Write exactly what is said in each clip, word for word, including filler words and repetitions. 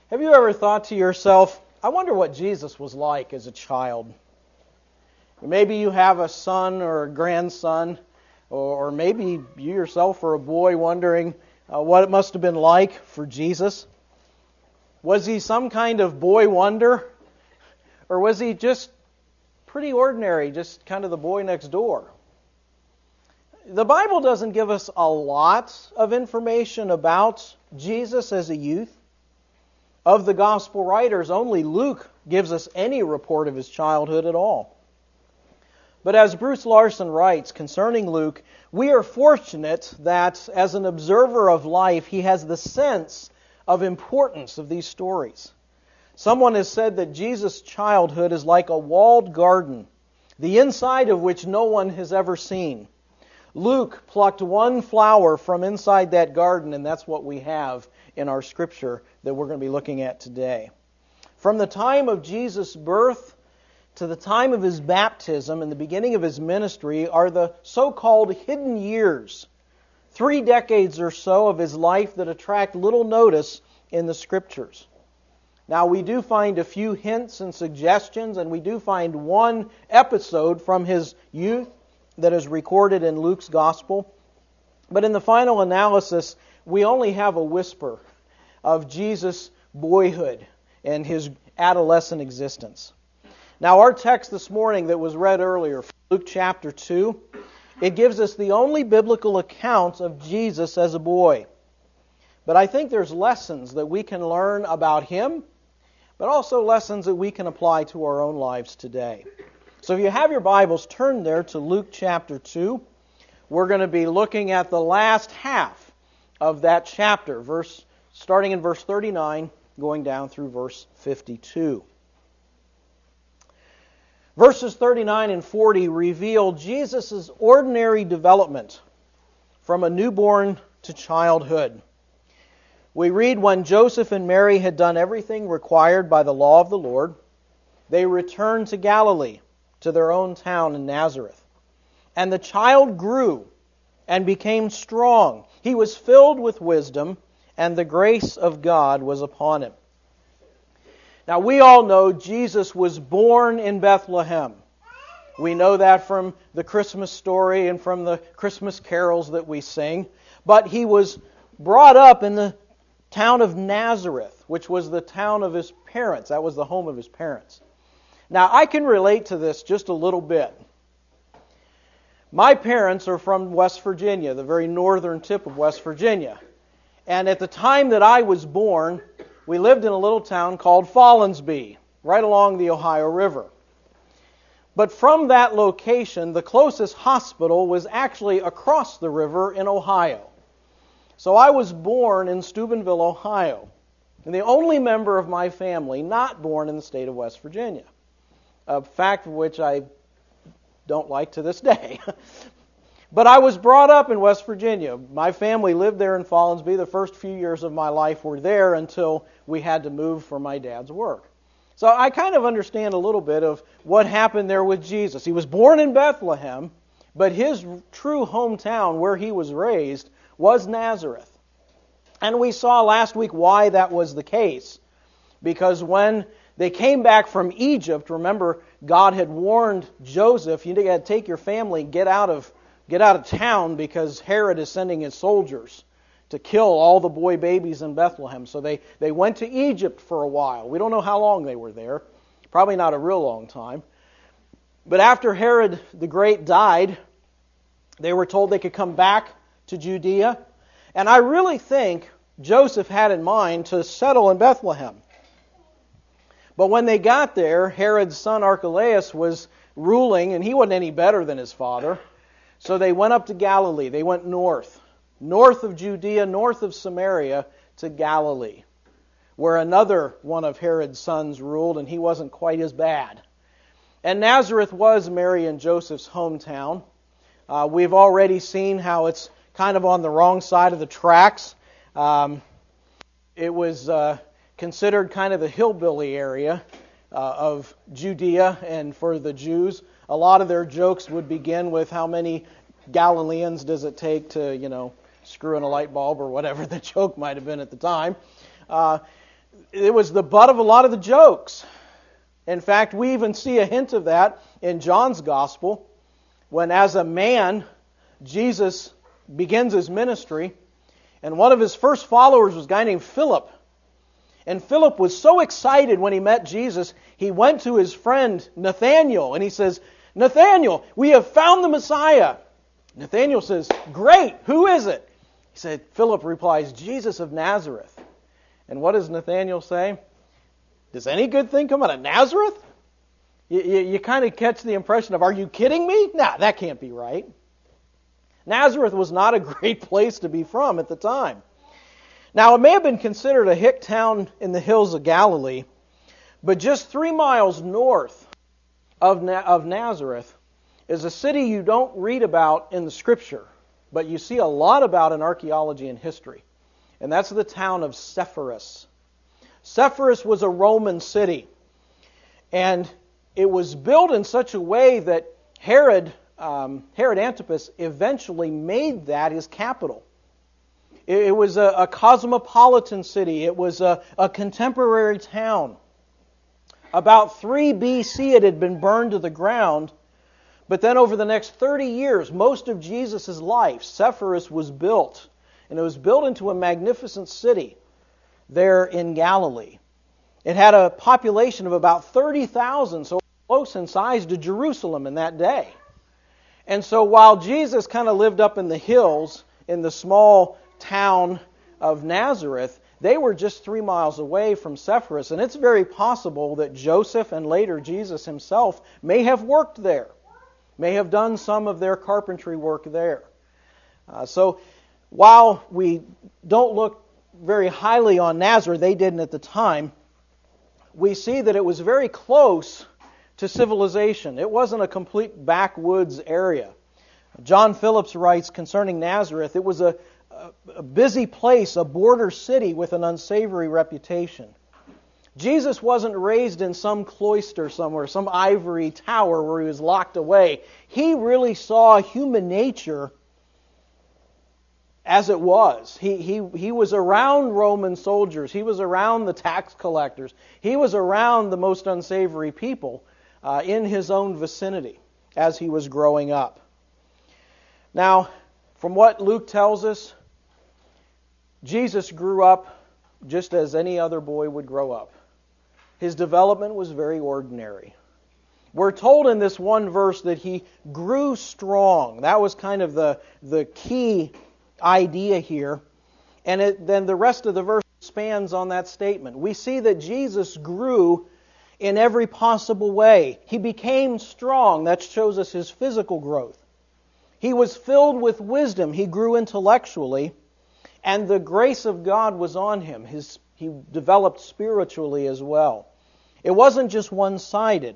Have you ever thought to yourself, I wonder what Jesus was like as a child? Maybe you have a son or a grandson, or maybe you yourself are a boy wondering uh, what it must have been like for Jesus. Was he some kind of boy wonder? Or was he just pretty ordinary, just kind of the boy next door? The Bible doesn't give us a lot of information about Jesus as a youth. Of the gospel writers, only Luke gives us any report of his childhood at all. But as Bruce Larson writes concerning Luke, we are fortunate that as an observer of life, he has the sense of importance of these stories. Someone has said that Jesus' childhood is like a walled garden, the inside of which no one has ever seen. Luke plucked one flower from inside that garden, and that's what we have in our scripture that we're going to be looking at today. From the time of Jesus' birth to the time of his baptism and the beginning of his ministry are the so-called hidden years, three decades or so of his life that attract little notice in the scriptures. Now, we do find a few hints and suggestions, and we do find one episode from his youth that is recorded in Luke's gospel. But in the final analysis, we only have a whisper of Jesus' boyhood and his adolescent existence. Now, our text this morning that was read earlier, Luke chapter two, it gives us the only biblical account of Jesus as a boy. But I think there's lessons that we can learn about him, but also lessons that we can apply to our own lives today. So if you have your Bibles, turn there to Luke chapter two. We're going to be looking at the last half of that chapter, verse starting in verse thirty-nine, going down through verse fifty-two. Verses thirty-nine and forty reveal Jesus' ordinary development from a newborn to childhood. We read, when Joseph and Mary had done everything required by the law of the Lord, they returned to Galilee, to their own town in Nazareth. And the child grew and became strong. He was filled with wisdom, and the grace of God was upon him. Now, we all know Jesus was born in Bethlehem. We know that from the Christmas story and from the Christmas carols that we sing. But he was brought up in the town of Nazareth, which was the town of his parents. That was the home of his parents. Now, I can relate to this just a little bit. My parents are from West Virginia, the very northern tip of West Virginia. And at the time that I was born, we lived in a little town called Follansbee, right along the Ohio River. But from that location, the closest hospital was actually across the river in Ohio. So I was born in Steubenville, Ohio, and the only member of my family not born in the state of West Virginia. A fact which I don't like to this day. But I was brought up in West Virginia. My family lived there in Follansbee. The first few years of my life were there until we had to move for my dad's work. So I kind of understand a little bit of what happened there with Jesus. He was born in Bethlehem, but his true hometown where he was raised was Nazareth. And we saw last week why that was the case. Because when they came back from Egypt, remember, God had warned Joseph, you got to take your family, get out of get out of town because Herod is sending his soldiers to kill all the boy babies in Bethlehem. So they, they went to Egypt for a while. We don't know how long they were there. Probably not a real long time. But after Herod the Great died, they were told they could come back to Judea. And I really think Joseph had in mind to settle in Bethlehem. But when they got there, Herod's son Archelaus was ruling, and he wasn't any better than his father. So they went up to Galilee. They went north, north of Judea, north of Samaria, to Galilee, where another one of Herod's sons ruled, and he wasn't quite as bad. And Nazareth was Mary and Joseph's hometown. Uh, we've already seen how it's kind of on the wrong side of the tracks. Um, it was uh, considered kind of the hillbilly area uh, of Judea, and for the Jews, a lot of their jokes would begin with how many Galileans does it take to, you know, screw in a light bulb or whatever the joke might have been at the time. Uh, it was the butt of a lot of the jokes. In fact, we even see a hint of that in John's Gospel, when as a man, Jesus begins his ministry, and one of his first followers was a guy named Philip. And Philip was so excited when he met Jesus, he went to his friend Nathanael, and he says, "Nathanael, we have found the Messiah." Nathanael says, "Great, who is it?" He said, Philip replies, "Jesus of Nazareth." And what does Nathanael say? "Does any good thing come out of Nazareth?" You, you, you kind of catch the impression of, are you kidding me? Nah, that can't be right. Nazareth was not a great place to be from at the time. Now, it may have been considered a hick town in the hills of Galilee, but just three miles north of, Na- of Nazareth is a city you don't read about in the Scripture, but you see a lot about in archaeology and history. And that's the town of Sepphoris. Sepphoris was a Roman city, and it was built in such a way that Herod, um, Herod Antipas eventually made that his capital. It, it was a, a cosmopolitan city. It was a, a contemporary town. About three B C it had been burned to the ground, but then over the next thirty years, most of Jesus' life, Sepphoris was built, and it was built into a magnificent city there in Galilee. It had a population of about thirty thousand, so close in size to Jerusalem in that day. And so while Jesus kind of lived up in the hills in the small town of Nazareth, they were just three miles away from Sepphoris, and it's very possible that Joseph and later Jesus himself may have worked there, may have done some of their carpentry work there. Uh, so while we don't look very highly on Nazareth, they didn't at the time, we see that it was very close to civilization. It wasn't a complete backwoods area. John Phillips writes concerning Nazareth, it was a, a, a busy place, a border city with an unsavory reputation. Jesus wasn't raised in some cloister somewhere, some ivory tower where he was locked away. He really saw human nature as it was. He, he, he was around Roman soldiers. He was around the tax collectors. He was around the most unsavory people uh, in his own vicinity as he was growing up. Now, from what Luke tells us, Jesus grew up just as any other boy would grow up. His development was very ordinary. We're told in this one verse that he grew strong. That was kind of the, the key idea here. And it, then the rest of the verse expands on that statement. We see that Jesus grew in every possible way. He became strong. That shows us his physical growth. He was filled with wisdom. He grew intellectually. And the grace of God was on him. His, he developed spiritually as well. It wasn't just one-sided.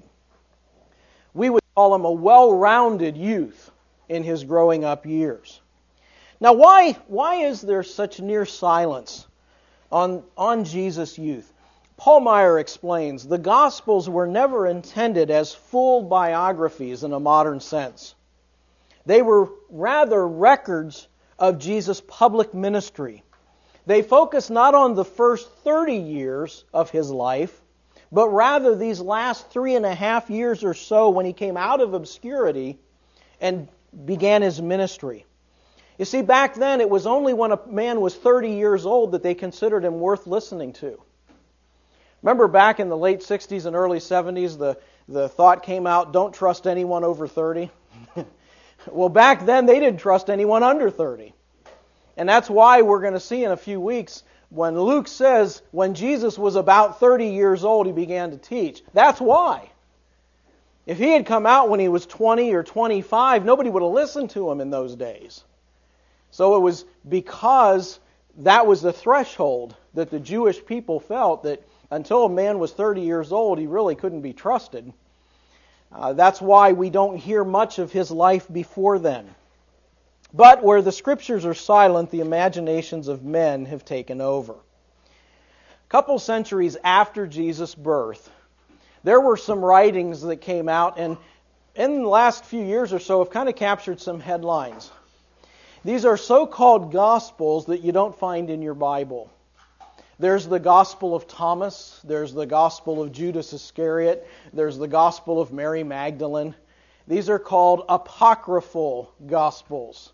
We would call him a well-rounded youth in his growing up years. Now, why, why is there such near silence on, on Jesus' youth? Paul Meyer explains, the Gospels were never intended as full biographies in a modern sense. They were rather records of Jesus' public ministry. They focus not on the first thirty years of his life, but rather these last three and a half years or so when he came out of obscurity and began his ministry. You see, back then it was only when a man was thirty years old that they considered him worth listening to. Remember back in the late sixties and early seventies, the, the thought came out, don't trust anyone over thirty? Well, back then they didn't trust anyone under thirty. And that's why we're going to see in a few weeks when Luke says when Jesus was about thirty years old, he began to teach. That's why. If he had come out when he was twenty or twenty-five, nobody would have listened to him in those days. So it was because that was the threshold that the Jewish people felt that until a man was thirty years old, he really couldn't be trusted. Uh, that's why we don't hear much of his life before then. But where the Scriptures are silent, the imaginations of men have taken over. A couple centuries after Jesus' birth, there were some writings that came out, and in the last few years or so have kind of captured some headlines. These are so-called Gospels that you don't find in your Bible. There's the Gospel of Thomas. There's the Gospel of Judas Iscariot. There's the Gospel of Mary Magdalene. These are called apocryphal Gospels.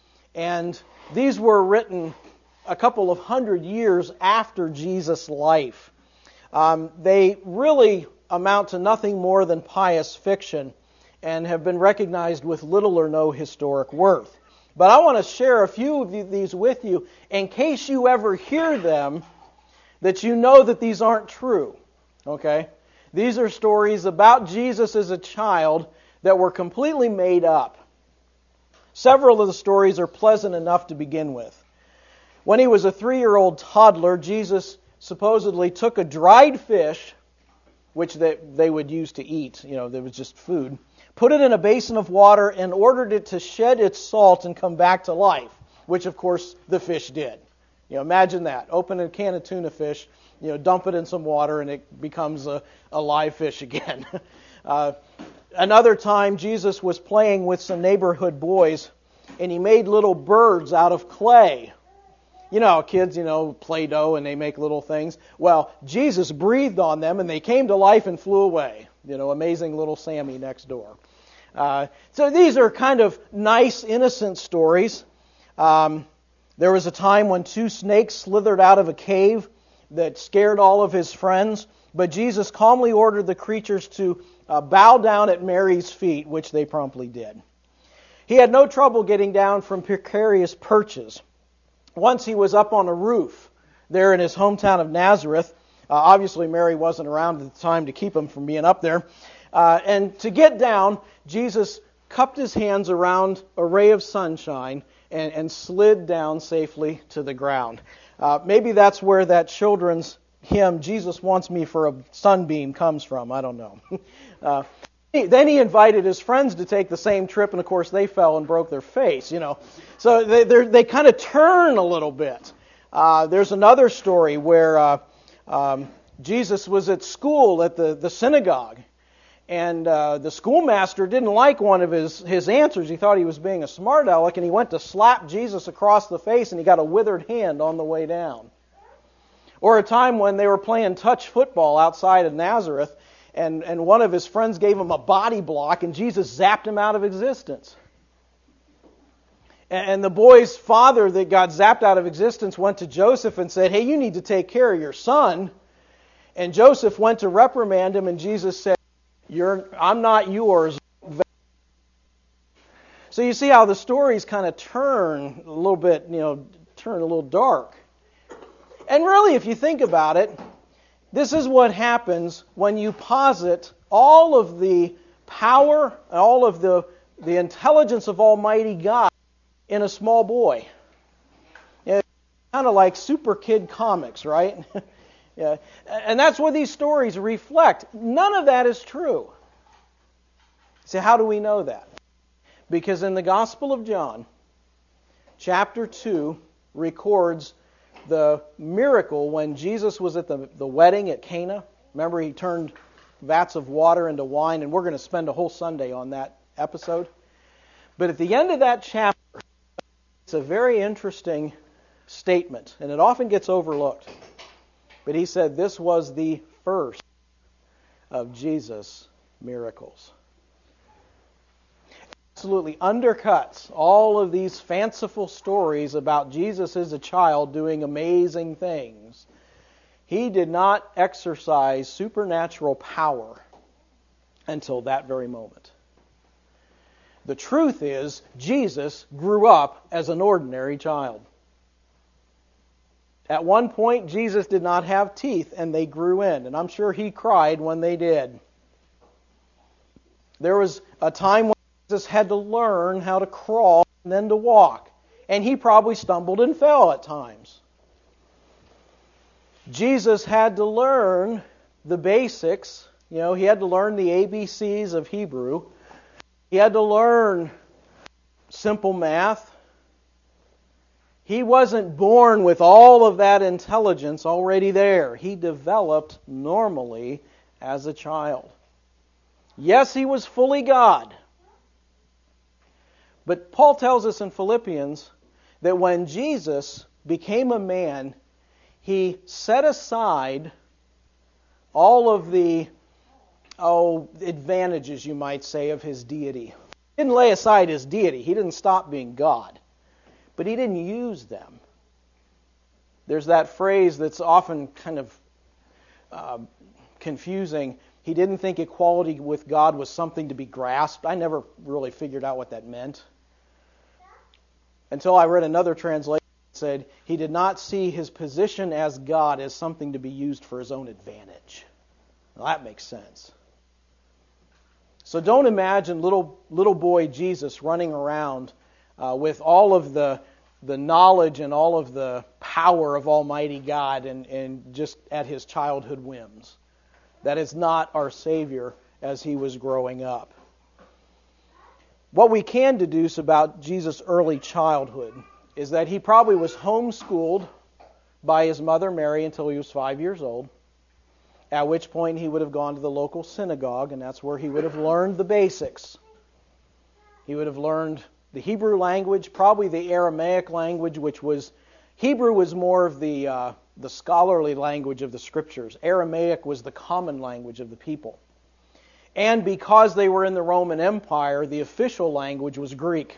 And these were written a couple of hundred years after Jesus' life. Um, they really amount to nothing more than pious fiction and have been recognized with little or no historic worth. But I want to share a few of these with you in case you ever hear them, that you know that these aren't true. Okay? These are stories about Jesus as a child that were completely made up. Several of the stories are pleasant enough to begin with. When he was a three-year-old toddler, Jesus supposedly took a dried fish, which they, they would use to eat, you know, there was just food, put it in a basin of water and ordered it to shed its salt and come back to life, which of course the fish did. You know, imagine that. Open a can of tuna fish, you know, dump it in some water and it becomes a, a live fish again. uh, another time Jesus was playing with some neighborhood boys and he made little birds out of clay. You know how kids, you know, Play-Doh and they make little things. Well, Jesus breathed on them and they came to life and flew away. You know, amazing little Sammy next door. Uh, so these are kind of nice, innocent stories. Um, there was a time when two snakes slithered out of a cave that scared all of his friends. But Jesus calmly ordered the creatures to uh, bow down at Mary's feet, which they promptly did. He had no trouble getting down from precarious perches. Once he was up on a roof there in his hometown of Nazareth. Uh, obviously, Mary wasn't around at the time to keep him from being up there. Uh, and to get down, Jesus cupped his hands around a ray of sunshine and, and slid down safely to the ground. Uh, maybe that's where that children's hymn, Jesus Wants Me for a Sunbeam, comes from. I don't know. uh, Then he invited his friends to take the same trip, and of course they fell and broke their face, you know. So they they kind of turn a little bit. Uh, there's another story where uh, um, Jesus was at school at the, the synagogue, and uh, the schoolmaster didn't like one of his, his answers. He thought he was being a smart aleck, and he went to slap Jesus across the face, and he got a withered hand on the way down. Or a time when they were playing touch football outside of Nazareth, And, and one of his friends gave him a body block, and Jesus zapped him out of existence. And, and the boy's father that got zapped out of existence went to Joseph and said, hey, you need to take care of your son. And Joseph went to reprimand him, and Jesus said, You're, I'm not yours. So you see how the stories kind of turn a little bit, you know, turn a little dark. And really, if you think about it, this is what happens when you posit all of the power, all of the, the intelligence of Almighty God in a small boy. It's kind of like Super Kid comics, right? Yeah. And that's what these stories reflect. None of that is true. So how do we know that? Because in the Gospel of John, chapter two records the miracle when Jesus was at the, the wedding at Cana. Remember, he turned vats of water into wine, and we're going to spend a whole Sunday on that episode. But at the end of that chapter, it's a very interesting statement, and it often gets overlooked. But he said this was the first of Jesus' miracles. Absolutely undercuts all of these fanciful stories about Jesus as a child doing amazing things. He did not exercise supernatural power until that very moment. The truth is, Jesus grew up as an ordinary child. At one point, Jesus did not have teeth, and they grew in, and I'm sure he cried when they did. There was a time when Jesus had to learn how to crawl and then to walk. And he probably stumbled and fell at times. Jesus had to learn the basics. You know, he had to learn the A B Cs of Hebrew. He had to learn simple math. He wasn't born with all of that intelligence already there. He developed normally as a child. Yes, he was fully God. But Paul tells us in Philippians that when Jesus became a man, he set aside all of the oh advantages, you might say, of his deity. He didn't lay aside his deity. He didn't stop being God. But he didn't use them. There's that phrase that's often kind of uh, confusing. He didn't think equality with God was something to be grasped. I never really figured out what that meant until I read another translation that said he did not see his position as God as something to be used for his own advantage. Well, that makes sense. So don't imagine little little boy Jesus running around uh, with all of the the knowledge and all of the power of Almighty God and, and just at his childhood whims. That is not our Savior as he was growing up. What we can deduce about Jesus' early childhood is that he probably was homeschooled by his mother Mary until he was five years old, at which point he would have gone to the local synagogue, and that's where he would have learned the basics. He would have learned the Hebrew language, probably the Aramaic language, which was, Hebrew was more of the uh, the scholarly language of the Scriptures. Aramaic was the common language of the people. And because they were in the Roman Empire, the official language was Greek.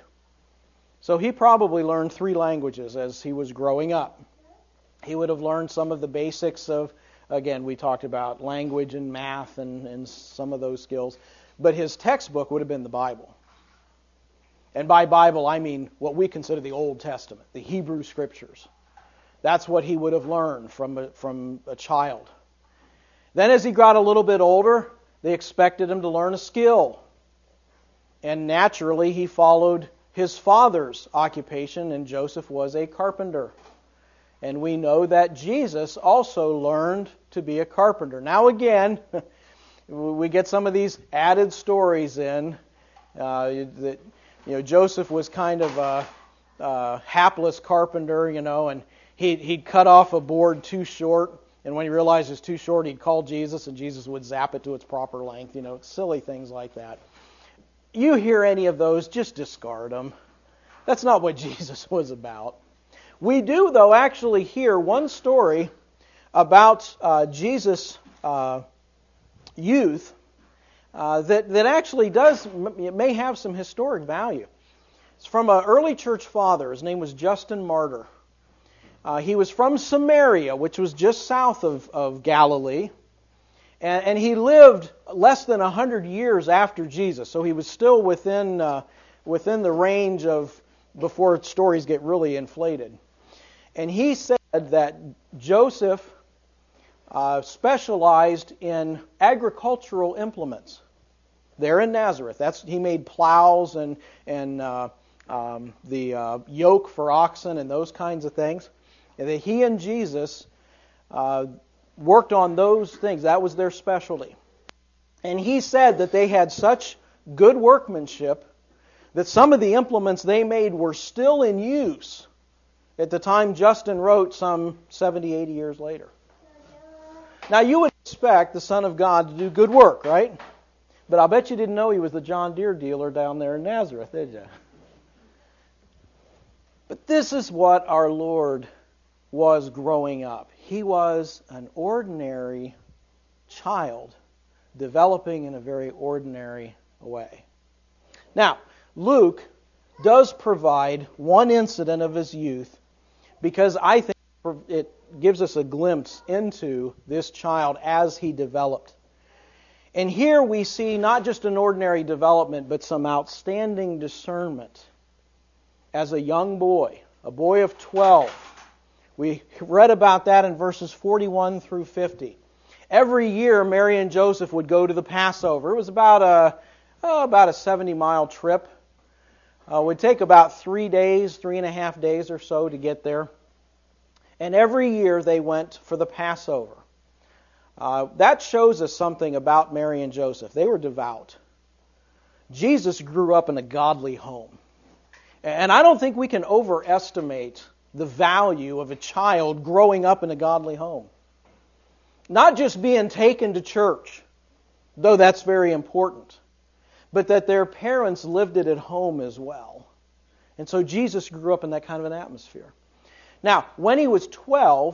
So he probably learned three languages as he was growing up. He would have learned some of the basics of, again, we talked about language and math and, and some of those skills. But his textbook would have been the Bible. And by Bible, I mean what we consider the Old Testament, the Hebrew Scriptures. That's what he would have learned from a, from a child. Then as he got a little bit older, they expected him to learn a skill. And naturally, he followed his father's occupation, and Joseph was a carpenter. And we know that Jesus also learned to be a carpenter. Now again, we get some of these added stories in uh, that, you know, Joseph was kind of a, a hapless carpenter, you know, and he'd, he'd cut off a board too short, and when he realized it was too short, he'd call Jesus, and Jesus would zap it to its proper length, you know, silly things like that. You hear any of those, just discard them. That's not what Jesus was about. We do, though, actually hear one story about uh, Jesus' uh, youth uh, that, that actually does, it may have some historic value. It's from an early church father. His name was Justin Martyr. Uh, he was from Samaria, which was just south of, of Galilee. And, and he lived less than one hundred years after Jesus. So he was still within, uh, within the range of before stories get really inflated. And he said that Joseph uh, specialized in agricultural implements there in Nazareth. That's he made plows and, and uh, um, the uh, yoke for oxen and those kinds of things. And that he and Jesus uh, worked on those things. That was their specialty. And he said that they had such good workmanship that some of the implements they made were still in use at the time Justin wrote some seventy, eighty years later. Now you would expect the Son of God to do good work, right? But I'll bet you didn't know he was the John Deere dealer down there in Nazareth, did you? But this is what our Lord was growing up. He was an ordinary child developing in a very ordinary way. Now, Luke does provide one incident of his youth because I think it gives us a glimpse into this child as he developed. And here we see not just an ordinary development, but some outstanding discernment as a young boy, a boy of twelve. We read about that in verses forty-one through fifty. Every year, Mary and Joseph would go to the Passover. It was about a oh, about a seventy-mile trip. Uh, it would take about three days, three and a half days or so to get there. And every year they went for the Passover. Uh, that shows us something about Mary and Joseph. They were devout. Jesus grew up in a godly home. And I don't think we can overestimate the value of a child growing up in a godly home. Not just being taken to church, though that's very important, but that their parents lived it at home as well. And so Jesus grew up in that kind of an atmosphere. Now, when he was twelve,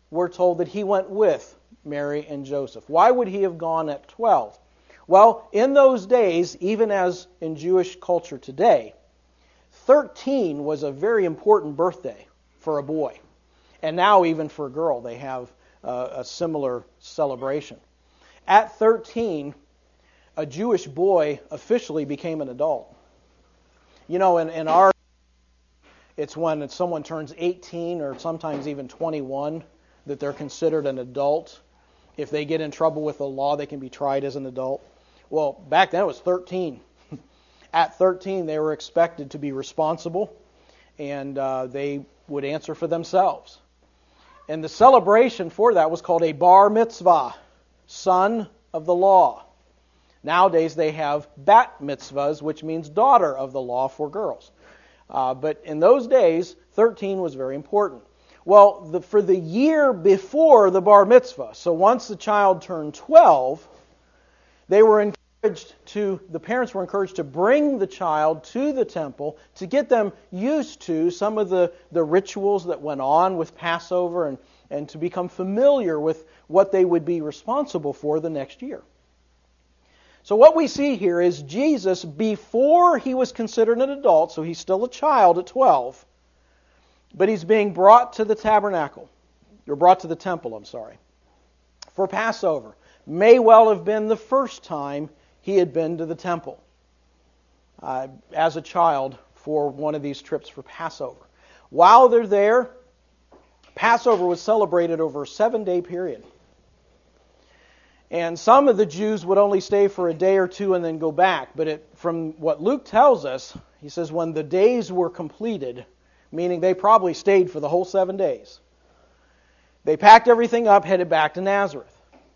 we're told that he went with Mary and Joseph. Why would he have gone at twelve? Well, in those days, even as in Jewish culture today, thirteen was a very important birthday for a boy. And now even for a girl, they have uh, a similar celebration. At thirteen, a Jewish boy officially became an adult. You know, in, in our, it's when someone turns eighteen or sometimes even twenty-one that they're considered an adult. If they get in trouble with the law, they can be tried as an adult. Well, back then it was thirteen. At thirteen, they were expected to be responsible, and uh, they would answer for themselves. And the celebration for that was called a bar mitzvah, son of the law. Nowadays they have bat mitzvahs, which means daughter of the law for girls. Uh, but in those days, thirteen was very important. Well, the, for the year before the bar mitzvah, so once the child turned twelve, they were encouraged to, the parents were encouraged to bring the child to the temple to get them used to some of the, the rituals that went on with Passover and, and to become familiar with what they would be responsible for the next year. So what we see here is Jesus, before he was considered an adult, so he's still a child at twelve, but he's being brought to the tabernacle, or brought to the temple, I'm sorry, for Passover. May well have been the first time he had been to the temple uh, as a child for one of these trips for Passover. While they're there, Passover was celebrated over a seven-day period. And some of the Jews would only stay for a day or two and then go back. But it, from what Luke tells us, he says when the days were completed, meaning they probably stayed for the whole seven days, they packed everything up, headed back to Nazareth.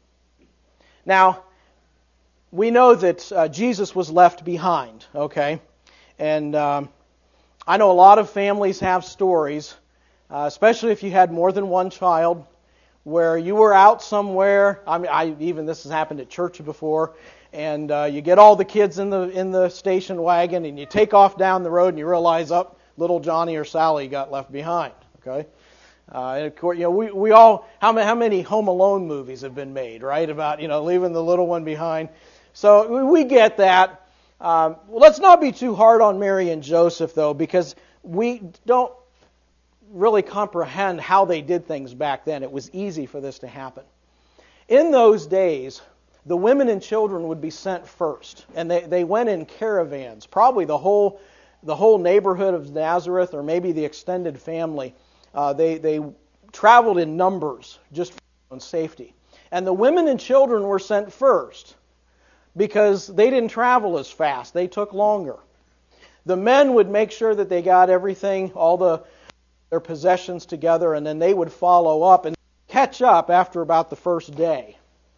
Now, we know that uh, Jesus was left behind, okay? And um, I know a lot of families have stories, uh, especially if you had more than one child, where you were out somewhere. I mean, I even this has happened at church before, and uh, you get all the kids in the in the station wagon, and you take off down the road, and you realize, up, oh, little Johnny or Sally got left behind. Okay, uh, and of course, you know, we we all how many how many Home Alone movies have been made, right? About you know leaving the little one behind. So we get that. Um, well, let's not be too hard on Mary and Joseph, though, because we don't really comprehend how they did things back then. It was easy for this to happen. In those days, the women and children would be sent first, and they, they went in caravans. Probably the whole the whole neighborhood of Nazareth, or maybe the extended family. Uh, they they traveled in numbers just for their own safety. And the women and children were sent first because they didn't travel as fast. They took longer. The men would make sure that they got everything, all the their possessions together, and then they would follow up and catch up after about the first day.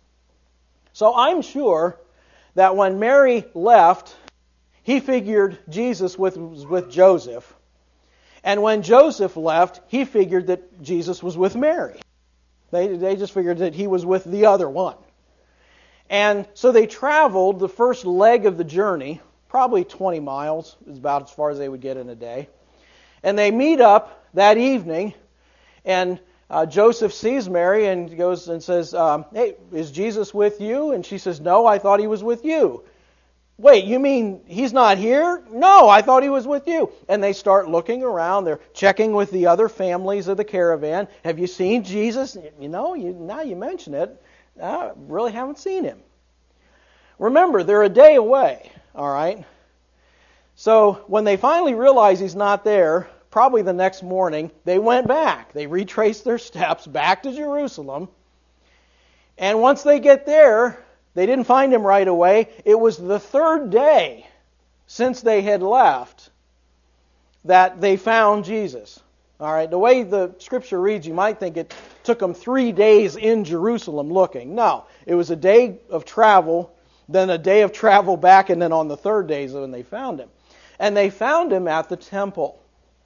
So I'm sure that when Mary left, he figured Jesus was with Joseph. And when Joseph left, he figured that Jesus was with Mary. They, they just figured that he was with the other one. And so they traveled the first leg of the journey, probably twenty miles, is about as far as they would get in a day. And they meet up that evening, and uh, Joseph sees Mary and goes and says, um, hey, is Jesus with you? And she says, no, I thought he was with you. Wait, you mean he's not here? No, I thought he was with you. And they start looking around. They're checking with the other families of the caravan. Have you seen Jesus? You know, you, now you mention it, I really haven't seen him. Remember, they're a day away, all right? So when they finally realize he's not there, probably the next morning, they went back. They retraced their steps back to Jerusalem. And once they get there, they didn't find him right away. It was the third day since they had left that they found Jesus. All right, the way the scripture reads, you might think it took them three days in Jerusalem looking. No, it was a day of travel, then a day of travel back, and then on the third day is when they found him. And they found him at the temple.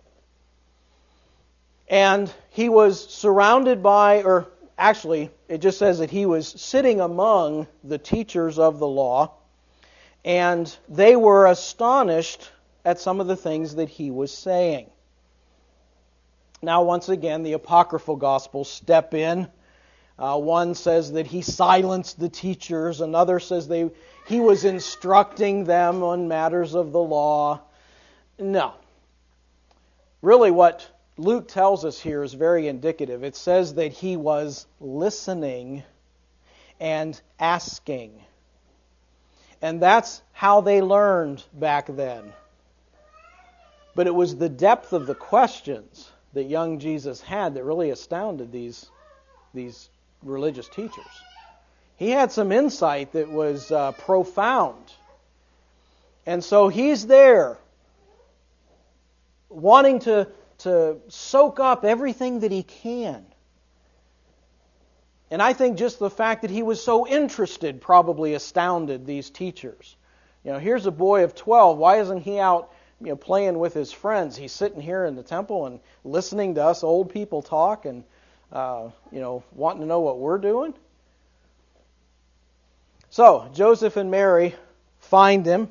And he was surrounded by, or actually, it just says that he was sitting among the teachers of the law, and they were astonished at some of the things that he was saying. Now, once again, the apocryphal Gospels step in. Uh, one says that he silenced the teachers. Another says they he was instructing them on matters of the law. No. Really, what Luke tells us here is very indicative. It says that he was listening and asking. And that's how they learned back then. But it was the depth of the questions that young Jesus had that really astounded these, these religious teachers. He had some insight that was uh, profound. And so he's there, wanting to, to soak up everything that he can. And I think just the fact that he was so interested probably astounded these teachers. You know, here's a boy of twelve. Why isn't he out, you know, playing with his friends? He's sitting here in the temple and listening to us old people talk and, uh, you know, wanting to know what we're doing. So, Joseph and Mary find him.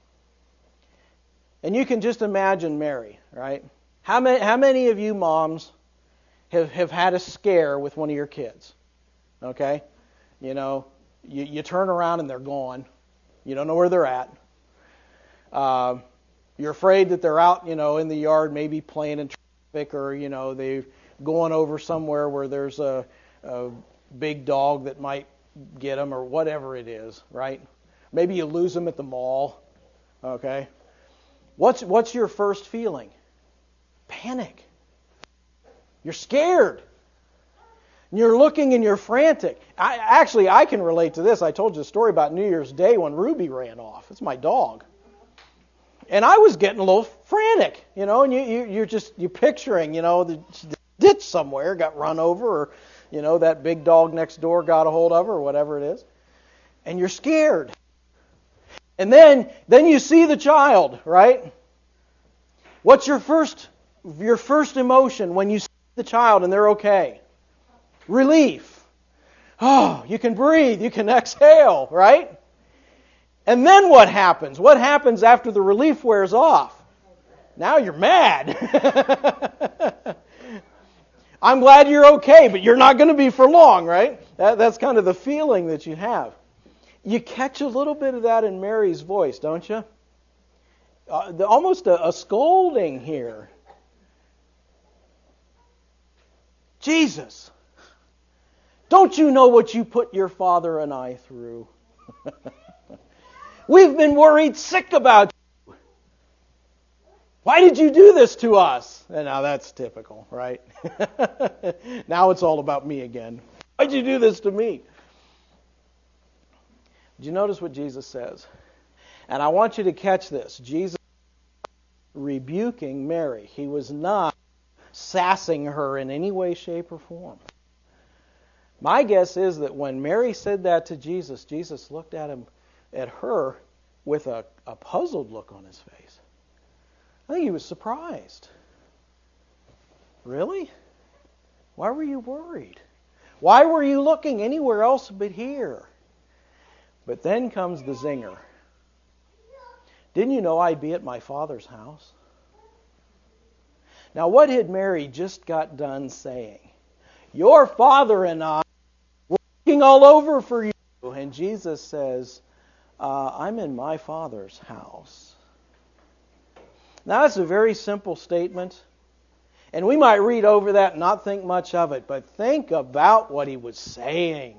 And you can just imagine Mary, right? How many, how many of you moms have, have had a scare with one of your kids? Okay? You know, you, you turn around and they're gone. You don't know where they're at. Uh, you're afraid that they're out, you know, in the yard, maybe playing in traffic, or, you know, they're going over somewhere where there's a, a big dog that might get them, or whatever it is, right? Maybe you lose them at the mall. Okay? What's what's your first feeling? Panic. You're scared. And you're looking and you're frantic. I, actually, I can relate to this. I told you a story about New Year's Day when Ruby ran off. It's my dog. And I was getting a little frantic, you know, and you, you, you're just, you're picturing, you know, the, the ditch somewhere got run over, or, you know, that big dog next door got a hold of her, or whatever it is. And you're scared. And then, then you see the child, right? What's your first, your first emotion when you see the child and they're okay? Relief. Oh, you can breathe, you can exhale, right? And then what happens? What happens after the relief wears off? Now you're mad. I'm glad you're okay, but you're not going to be for long, right? That, that's kind of the feeling that you have. You catch a little bit of that in Mary's voice, don't you? Uh, the, almost a, a scolding here. Jesus, don't you know what you put your father and I through? We've been worried sick about you. Why did you do this to us? And now that's typical, right? Now it's all about me again. Why did you do this to me? Did you notice what Jesus says? And I want you to catch this. Jesus rebuking Mary. He was not sassing her in any way, shape, or form. My guess is that when Mary said that to Jesus, Jesus looked at him, at her, with a, a puzzled look on his face. I think he was surprised. Really? Why were you worried? Why were you looking anywhere else but here? But then comes the zinger. Didn't you know I'd be at my Father's house? Now, what had Mary just got done saying? Your Father and I were looking all over for you. And Jesus says, uh, I'm in my Father's house. Now, that's a very simple statement. And we might read over that and not think much of it. But think about what he was saying.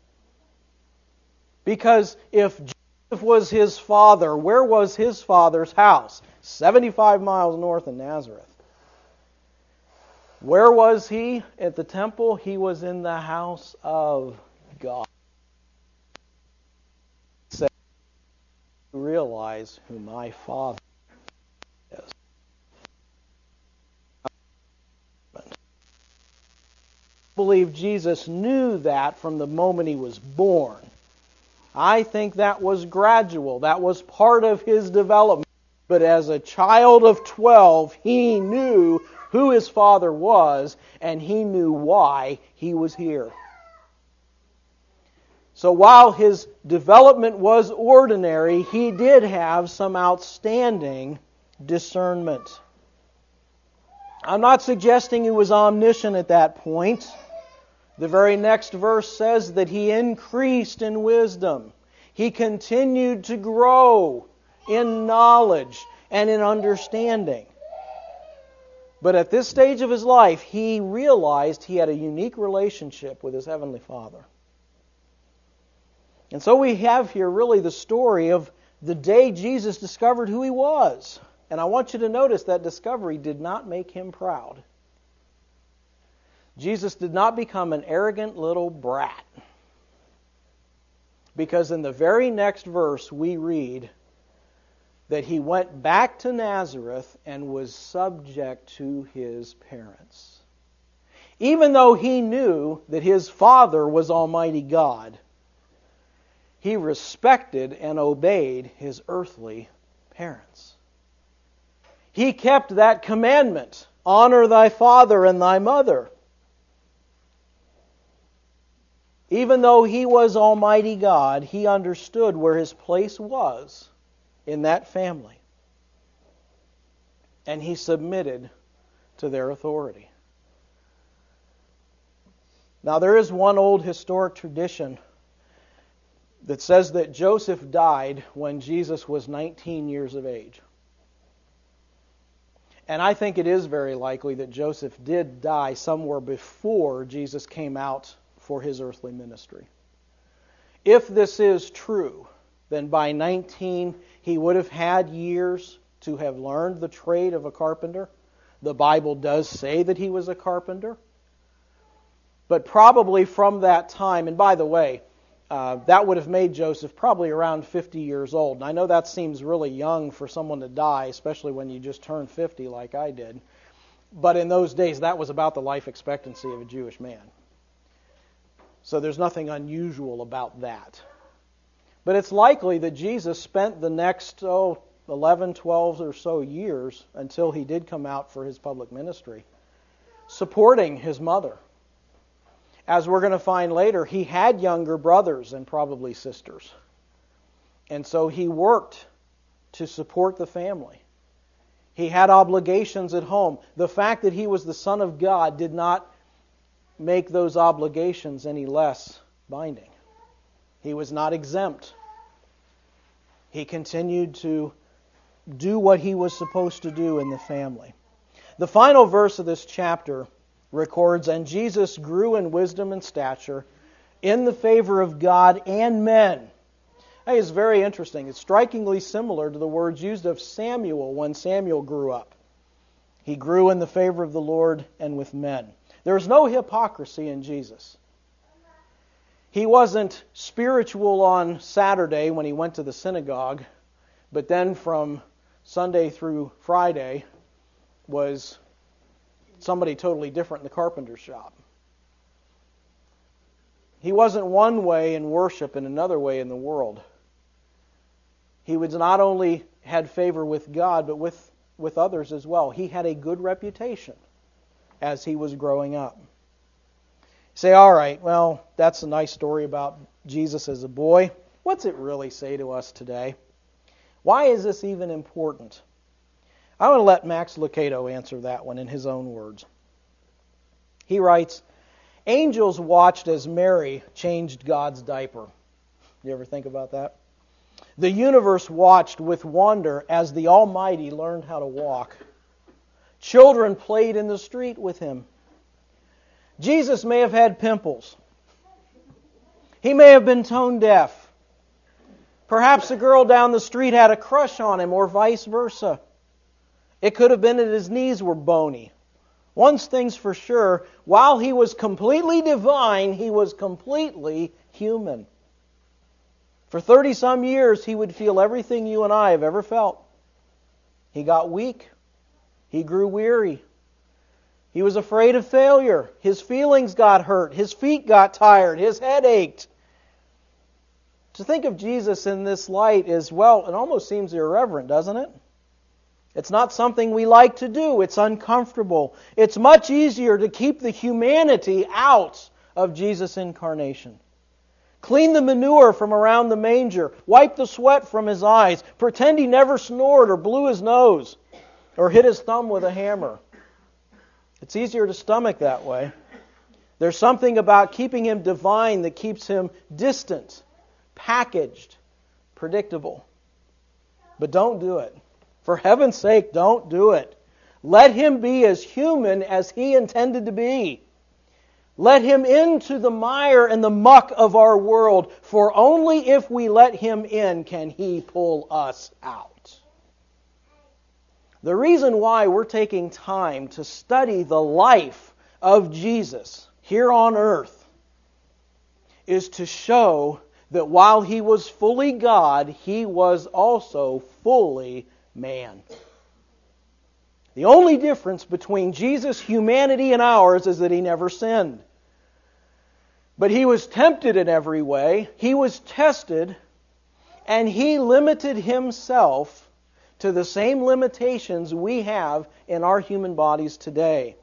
Because if Joseph was his father, where was his father's house? seventy-five miles north of Nazareth. Where was he at the temple? He was in the house of God. Say, realize who my Father is. I believe Jesus knew that from the moment he was born. I think that was gradual. That was part of his development. But as a child of twelve, he knew who his father was, and he knew why he was here. So while his development was ordinary, he did have some outstanding discernment. I'm not suggesting he was omniscient at that point. The very next verse says that he increased in wisdom. He continued to grow in knowledge and in understanding. But at this stage of his life, he realized he had a unique relationship with his Heavenly Father. And so we have here really the story of the day Jesus discovered who He was. And I want you to notice that discovery did not make Him proud. Jesus did not become an arrogant little brat. Because in the very next verse we read that He went back to Nazareth and was subject to His parents. Even though He knew that His Father was Almighty God, He respected and obeyed His earthly parents. He kept that commandment, honor thy father and thy mother. Even though He was Almighty God, He understood where His place was in that family. And He submitted to their authority. Now there is one old historic tradition that says that Joseph died when Jesus was nineteen years of age. And I think it is very likely that Joseph did die somewhere before Jesus came out for His earthly ministry. If this is true, then by nineteen he would have had years to have learned the trade of a carpenter. The Bible does say that he was a carpenter. But probably from that time, and by the way, Uh, that would have made Joseph probably around fifty years old. And I know that seems really young for someone to die, especially when you just turned fifty like I did. But in those days, that was about the life expectancy of a Jewish man. So there's nothing unusual about that. But it's likely that Jesus spent the next, oh, eleven, twelve or so years until He did come out for His public ministry, supporting His mother. As we're going to find later, He had younger brothers and probably sisters. And so He worked to support the family. He had obligations at home. The fact that He was the Son of God did not make those obligations any less binding. He was not exempt. He continued to do what He was supposed to do in the family. The final verse of this chapter records, and Jesus grew in wisdom and stature in the favor of God and men. That is very interesting. It's strikingly similar to the words used of Samuel when Samuel grew up. He grew in the favor of the Lord and with men. There was no hypocrisy in Jesus. He wasn't spiritual on Saturday when He went to the synagogue, but then from Sunday through Friday was somebody totally different in the carpenter's shop. He wasn't one way in worship and another way in the world. He was not only had favor with God, but with, with others as well. He had a good reputation as he was growing up. You say, all right, well, that's a nice story about Jesus as a boy. What's it really say to us today? Why is this even important? I want to let Max Lucado answer that one in his own words. He writes, angels watched as Mary changed God's diaper. You ever think about that? The universe watched with wonder as the Almighty learned how to walk. Children played in the street with Him. Jesus may have had pimples. He may have been tone deaf. Perhaps a girl down the street had a crush on him, or vice versa. It could have been that his knees were bony. One thing's for sure, while He was completely divine, He was completely human. For thirty-some years, He would feel everything you and I have ever felt. He got weak. He grew weary. He was afraid of failure. His feelings got hurt. His feet got tired. His head ached. To think of Jesus in this light is, well, it almost seems irreverent, doesn't it? It's not something we like to do. It's uncomfortable. It's much easier to keep the humanity out of Jesus' incarnation. Clean the manure from around the manger. Wipe the sweat from His eyes. Pretend He never snored or blew His nose or hit His thumb with a hammer. It's easier to stomach that way. There's something about keeping Him divine that keeps Him distant, packaged, predictable. But don't do it. For heaven's sake, don't do it. Let Him be as human as He intended to be. Let Him into the mire and the muck of our world, for only if we let Him in can He pull us out. The reason why we're taking time to study the life of Jesus here on earth is to show that while He was fully God, He was also fully man. The only difference between Jesus' humanity and ours is that He never sinned. But He was tempted in every way. He was tested. And He limited Himself to the same limitations we have in our human bodies today.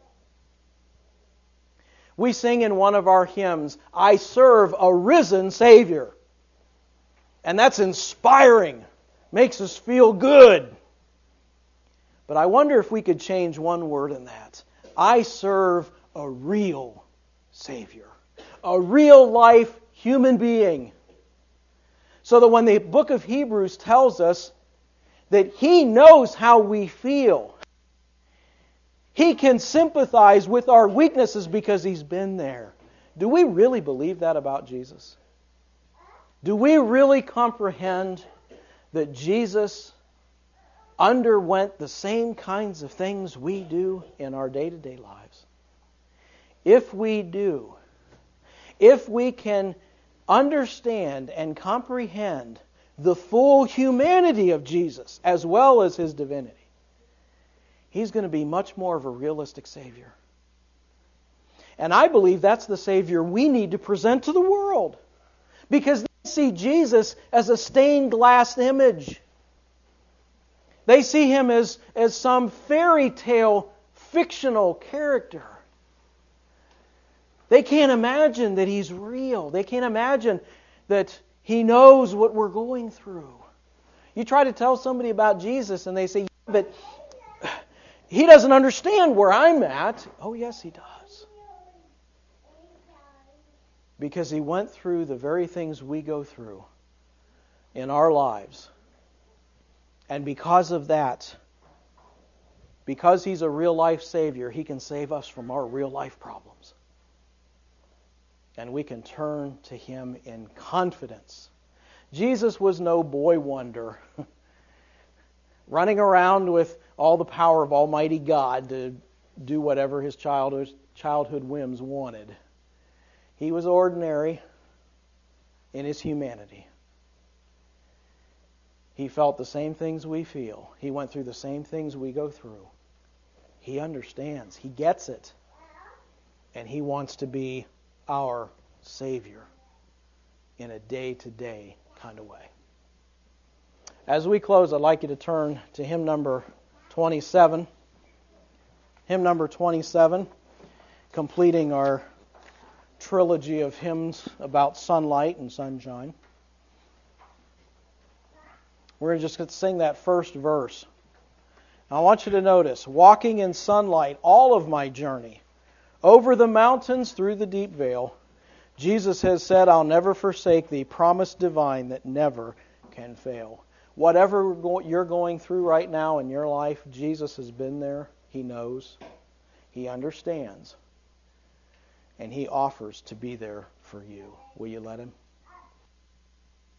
We sing in one of our hymns, "I serve a risen Savior." And that's inspiring. Makes us feel good. But I wonder if we could change one word in that. I serve a real Savior. A real life human being. So that when the book of Hebrews tells us that He knows how we feel, He can sympathize with our weaknesses because He's been there. Do we really believe that about Jesus? Do we really comprehend that Jesus underwent the same kinds of things we do in our day-to-day lives? If we do, if we can understand and comprehend the full humanity of Jesus as well as His divinity, He's going to be much more of a realistic Savior. And I believe that's the Savior we need to present to the world. Because they see Jesus as a stained glass image. They see Him as, as some fairy tale, fictional character. They can't imagine that He's real. They can't imagine that He knows what we're going through. You try to tell somebody about Jesus and they say, yeah, but He doesn't understand where I'm at. Oh, yes, He does. Because He went through the very things we go through in our lives. And because of that, because He's a real life Savior, He can save us from our real life problems. And we can turn to Him in confidence. Jesus was no boy wonder, running around with all the power of Almighty God to do whatever His childhood, childhood whims wanted. He was ordinary in His humanity. He felt the same things we feel. He went through the same things we go through. He understands. He gets it. And He wants to be our Savior in a day-to-day kind of way. As we close, I'd like you to turn to hymn number twenty-seven. Hymn number twenty-seven, completing our trilogy of hymns about sunlight and sunshine. We're just going to sing that first verse. Now, I want you to notice, walking in sunlight all of my journey, over the mountains, through the deep vale, Jesus has said, I'll never forsake thee, promise divine that never can fail. Whatever you're going through right now in your life, Jesus has been there. He knows. He understands. And He offers to be there for you. Will you let Him?